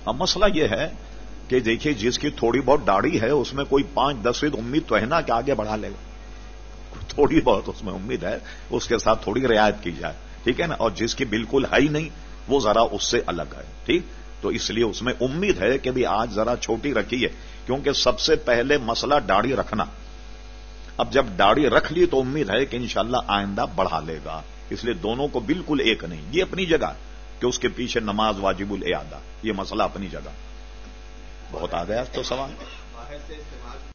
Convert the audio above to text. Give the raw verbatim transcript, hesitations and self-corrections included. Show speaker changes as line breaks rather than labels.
अब मसला यह है कि देखिए, जिसकी थोड़ी बहुत दाढ़ी है उसमें कोई पांच दस फीट उम्मीद तो है ना कि आगे बढ़ा लेगा। थोड़ी बहुत उसमें उम्मीद है, उसके साथ थोड़ी रियायत की जाए, ठीक है ना। और जिसकी बिल्कुल है ही नहीं, वो जरा उससे अलग है, ठीक। तो इसलिए उसमें उम्मीद है कि भी आज जरा छोटी रखी है, क्योंकि सबसे पहले मसला दाढ़ी रखना। अब जब दाढ़ी रख ली तो उम्मीद है कि इंशाअल्लाह आइंदा बढ़ा लेगा। इसलिए दोनों को बिल्कुल एक नहीं। ये अपनी जगह कि उसके पीछे नमाज वाजिबुल इयादा, ये मसला अपनी जगह। बहुत आ गया तो सवाल।